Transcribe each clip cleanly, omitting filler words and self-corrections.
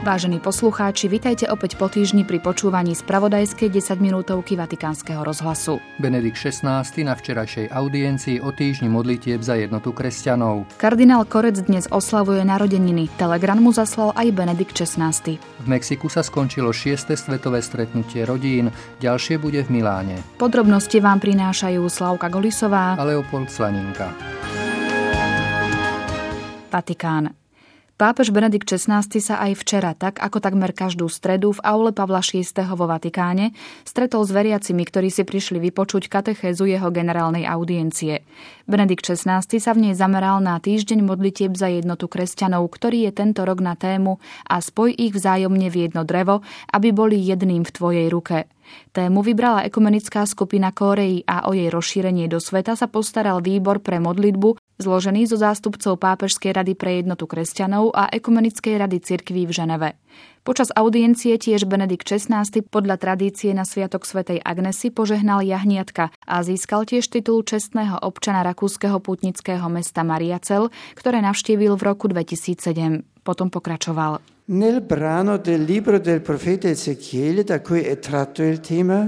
Vážení poslucháči, vitajte opäť po týždni pri počúvaní spravodajskej 10-minútovky Vatikánskeho rozhlasu. Benedikt XVI na včerajšej audiencii o týždni modlitieb za jednotu kresťanov. Kardinál Korec dnes oslavuje narodeniny. Telegram mu zaslal aj Benedikt XVI. V Mexiku sa skončilo 6. svetové stretnutie rodín, ďalšie bude v Miláne. Podrobnosti vám prinášajú Slavka Golisová a Leopold Slaninka. Vatikán. Pápež Benedikt XVI sa aj včera, tak ako takmer každú stredu v aule Pavla VI. Vo Vatikáne, stretol s veriacimi, ktorí si prišli vypočuť katechézu jeho generálnej audiencie. Benedikt XVI sa v nej zameral na týždeň modlitieb za jednotu kresťanov, ktorý je tento rok na tému a spoj ich vzájomne v jedno drevo, aby boli jedným v tvojej ruke. Tému vybrala ekumenická skupina Kórei a o jej rozšírenie do sveta sa postaral výbor pre modlitbu, zložený zo zástupcov Pápežskej rady pre jednotu kresťanov a Ekumenickej rady cirkví v Ženeve. Počas audiencie tiež Benedikt XVI podľa tradície na sviatok svätej Agnesy požehnal jahniatka a získal tiež titul čestného občana rakúskeho pútnického mesta Mariacel, ktoré navštívil v roku 2007. Potom pokračoval. Nel brano del libro del profeta Ezechiele, da cui è tratto il tema,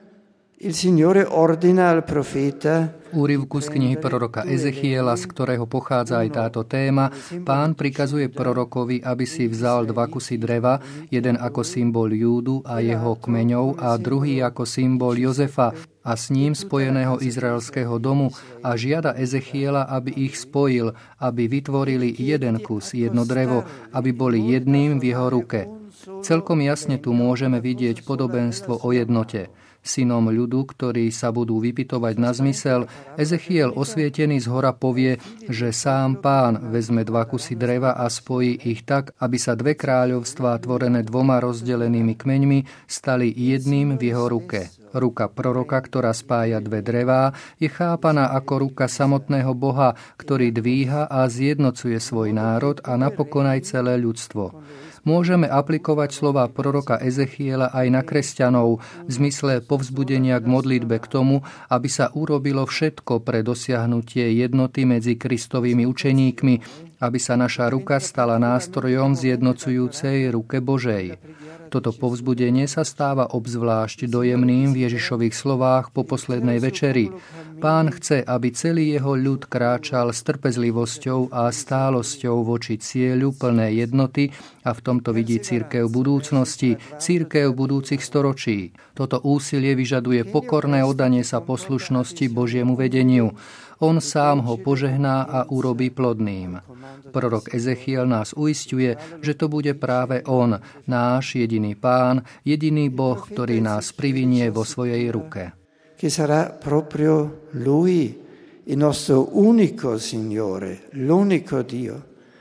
il Signore ordina al profeta. V úryvku z knihy proroka Ezechiela, z ktorého pochádza aj táto téma, Pán prikazuje prorokovi, aby si vzal 2 kusy dreva, jeden ako symbol Júdu a jeho kmeňov a druhý ako symbol Jozefa a s ním spojeného izraelského domu a žiada Ezechiela, aby ich spojil, aby vytvorili jeden kus, jedno drevo, aby boli jedným v jeho ruke. Celkom jasne tu môžeme vidieť podobenstvo o jednote. Synom ľudu, ktorí sa budú vypytovať na zmysel, Ezechiel osvietený zhora povie, že sám Pán vezme 2 kusy dreva a spojí ich tak, aby sa 2 kráľovstvá tvorené 2 rozdelenými kmeňmi stali jedným v jeho ruke. Ruka proroka, ktorá spája 2 drevá, je chápaná ako ruka samotného Boha, ktorý dvíha a zjednocuje svoj národ a napokon aj celé ľudstvo. Môžeme aplikovať slová proroka Ezechiela aj na kresťanov v zmysle povzbudenia k modlitbe k tomu, aby sa urobilo všetko pre dosiahnutie jednoty medzi Kristovými učeníkmi, aby sa naša ruka stala nástrojom zjednocujúcej ruke Božej. Toto povzbudenie sa stáva obzvlášť dojemným v Ježišových slovách po poslednej večeri. Pán chce, aby celý jeho ľud kráčal s trpezlivosťou a stálosťou voči cieľu plnej jednoty a v tomto vidí cirkev budúcnosti, cirkev budúcich storočí. Toto úsilie vyžaduje pokorné oddanie sa poslušnosti Božiemu vedeniu. On sám ho požehná a urobí plodným. Prorok Ezechiel nás uisťuje, že to bude práve on, náš jediný Pán, jediný Boh, ktorý nás privinie vo svojej ruke. Che sarà proprio Lui, il nostro unico Signore, l'unico Dio,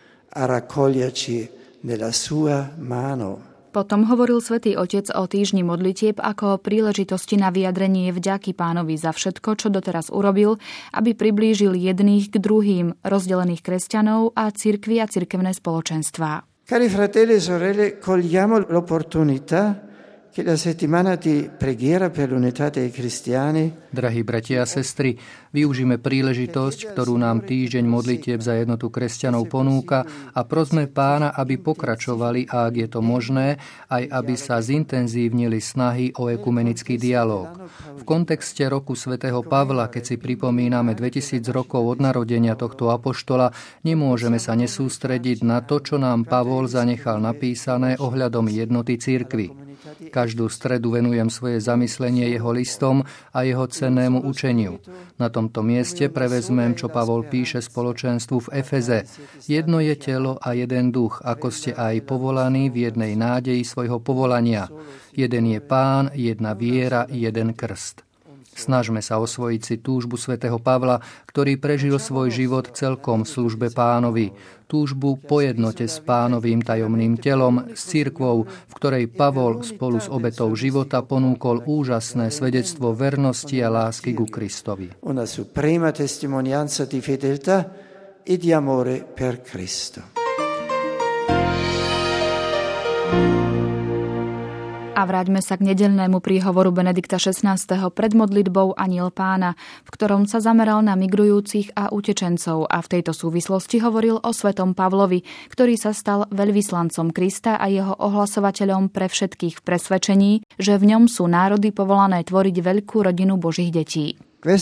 a raccoglierci nella sua mano. Potom hovoril Svätý Otec o týždni modlitieb ako o príležitosti na vyjadrenie vďaky Pánovi za všetko, čo doteraz urobil, aby priblížil jedných k druhým, rozdelených kresťanov a cirkvi a cirkevné spoločenstvá. Cari fratelli e sorelle, cogliamo l'opportunità che la settimana di preghiera per l'unità dei cristiani. Drahí bratia a sestry, využíme príležitosť, ktorú nám týždeň modlitieb za jednotu kresťanov ponúka a prosme Pána, aby pokračovali a ak je to možné, aj aby sa zintenzívnili snahy o ekumenický dialóg. V kontexte roku svätého Pavla, keď si pripomíname 2000 rokov od narodenia tohto apoštola, nemôžeme sa nesústrediť na to, čo nám Pavol zanechal napísané ohľadom jednoty cirkvi. Každú stredu venujem svoje zamyslenie jeho listom a jeho cennému učeniu. Na tomto mieste prevezmem, čo Pavol píše spoločenstvu v Efeze. Jedno je telo a jeden duch, ako ste aj povolaní v jednej nádeji svojho povolania. Jeden je Pán, jedna viera, jeden krst. Snažme sa osvojiť si túžbu svätého Pavla, ktorý prežil svoj život celkom v službe Pánovi. Túžbu po jednote s Pánovým tajomným telom, s cirkvou, v ktorej Pavol spolu s obetou života ponúkol úžasné svedectvo vernosti a lásky ku Kristovi. Una suprema testimonianza di fedeltà e di amore per Cristo. A vráťme sa k nedeľnému príhovoru Benedikta XVI. Pred modlitbou Anjel Pána, v ktorom sa zameral na migrujúcich a utečencov a v tejto súvislosti hovoril o svätom Pavlovi, ktorý sa stal veľvyslancom Krista a jeho ohlasovateľom pre všetkých v presvedčení, že v ňom sú národy povolané tvoriť veľkú rodinu Božích detí.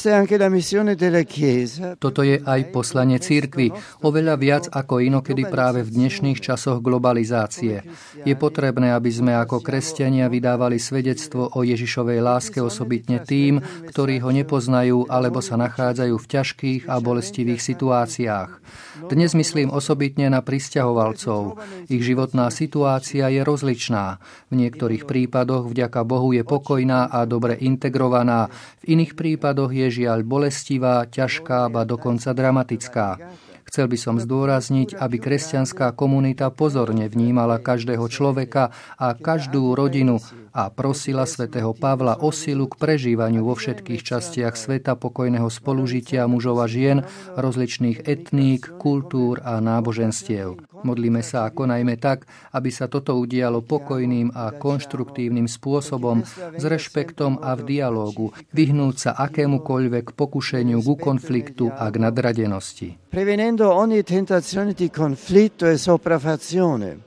Toto je aj poslanie cirkvi, oveľa viac ako inokedy práve v dnešných časoch globalizácie. Je potrebné, aby sme ako kresťania vydávali svedectvo o Ježišovej láske osobitne tým, ktorí ho nepoznajú alebo sa nachádzajú v ťažkých a bolestivých situáciách. Dnes myslím osobitne na prisťahovalcov. Ich životná situácia je rozličná. V niektorých prípadoch vďaka Bohu je pokojná a dobre integrovaná, v iných prípadoch je žiaľ bolestivá, ťažká, ba dokonca dramatická. Chcel by som zdôrazniť, aby kresťanská komunita pozorne vnímala každého človeka a každú rodinu a prosila svätého Pavla o silu k prežívaniu vo všetkých častiach sveta pokojného spolužitia mužov a žien, rozličných etník, kultúr a náboženstiev. Modlíme sa a konajme tak, aby sa toto udialo pokojným a konštruktívnym spôsobom, s rešpektom a v dialógu, vyhnúť sa akémukoľvek pokušeniu ku konfliktu a k nadradenosti. Prevenendo ogni tentazione di conflitto e sopraffazione.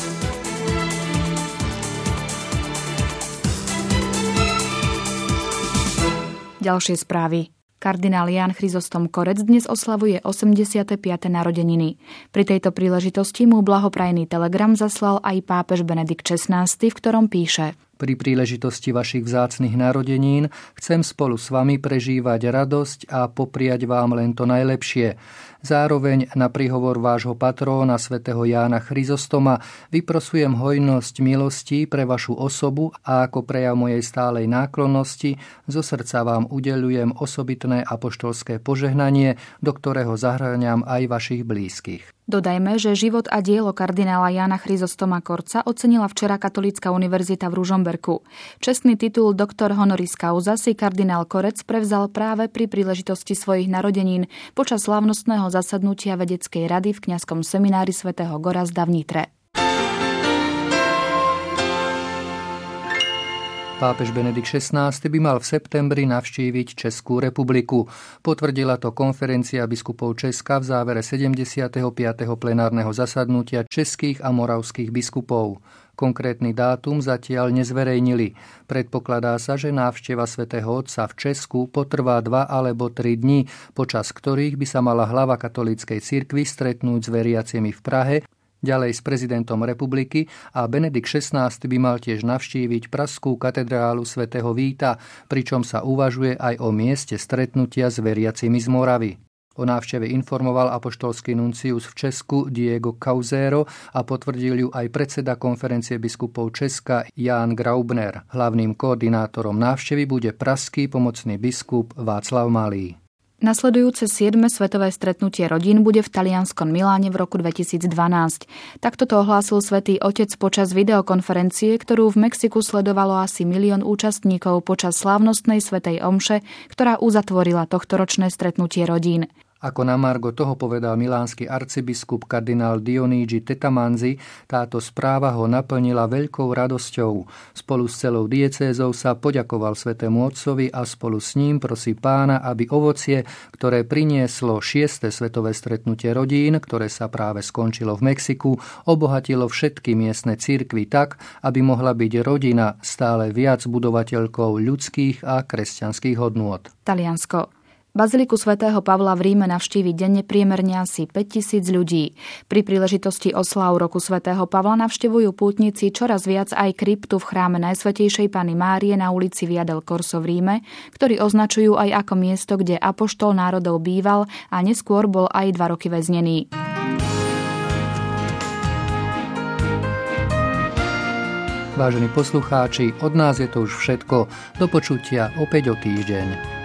Ďalšie správy. Kardinál Ján Chryzostom Korec dnes oslavuje 85. narodeniny. Pri tejto príležitosti mu blahoprajný telegram zaslal aj pápež Benedikt XVI, v ktorom píše: Pri príležitosti vašich vzácnych narodenín chcem spolu s vami prežívať radosť a popriať vám len to najlepšie. Zároveň na príhovor vášho patróna svätého Jána Chryzostoma vyprosujem hojnosť milostí pre vašu osobu a ako prejav mojej stálej náklonnosti zo srdca vám udeľujem osobitné apoštolské požehnanie, do ktorého zahŕňam aj vašich blízkych. Dodajme, že život a dielo kardinála Jána Chryzostoma Korca ocenila včera Katolícka univerzita v Ružomberku. Čestný titul doktor honoris causa si kardinál Korec prevzal práve pri príležitosti svojich narodenín počas slávnostného zasadnutia vedeckej rady v kňazskom seminári svätého Gorazda v Nitre. Pápež Benedikt XVI by mal v septembri navštíviť Českú republiku. Potvrdila to konferencia biskupov Česka v závere 75. plenárneho zasadnutia českých a moravských biskupov. Konkrétny dátum zatiaľ nezverejnili. Predpokladá sa, že návšteva svätého Otca v Česku potrvá 2 alebo 3 dni, počas ktorých by sa mala hlava katolíckej cirkvi stretnúť s veriacimi v Prahe, ďalej s prezidentom republiky a Benedikt XVI by mal tiež navštíviť pražskú katedrálu svätého Víta, pričom sa uvažuje aj o mieste stretnutia s veriacimi z Moravy. O návšteve informoval apoštolský nuncius v Česku Diego Causero a potvrdil ju aj predseda konferencie biskupov Česka Ján Graubner. Hlavným koordinátorom návštevy bude pražský pomocný biskup Václav Malý. Nasledujúce 7. svetové stretnutie rodín bude v talianskom Miláne v roku 2012. Takto to ohlásil Svätý Otec počas videokonferencie, ktorú v Mexiku sledovalo asi 1 000 000 účastníkov počas slávnostnej svätej omše, ktorá uzatvorila tohtoročné stretnutie rodín. Ako na margo toho povedal milánsky arcibiskup kardinál Dionigi Tetamanzi, táto správa ho naplnila veľkou radosťou. Spolu s celou diecézou sa poďakoval svätému Otcovi a spolu s ním prosí Pána, aby ovocie, ktoré prinieslo 6. svetové stretnutie rodín, ktoré sa práve skončilo v Mexiku, obohatilo všetky miestne cirkvi tak, aby mohla byť rodina stále viac budovateľkou ľudských a kresťanských hodnôt. Taliansko. Baziliku svätého Pavla v Ríme navštívi denne priemerne asi 5 000 ľudí. Pri príležitosti osláv roku svätého Pavla navštevujú pútnici čoraz viac aj kryptu v chráme Najsvätejšej Panny Márie na ulici Via del Corso v Ríme, ktorý označujú aj ako miesto, kde apoštol národov býval a neskôr bol aj 2 roky väznený. Vážení poslucháči, od nás je to už všetko. Do počutia opäť o týždeň.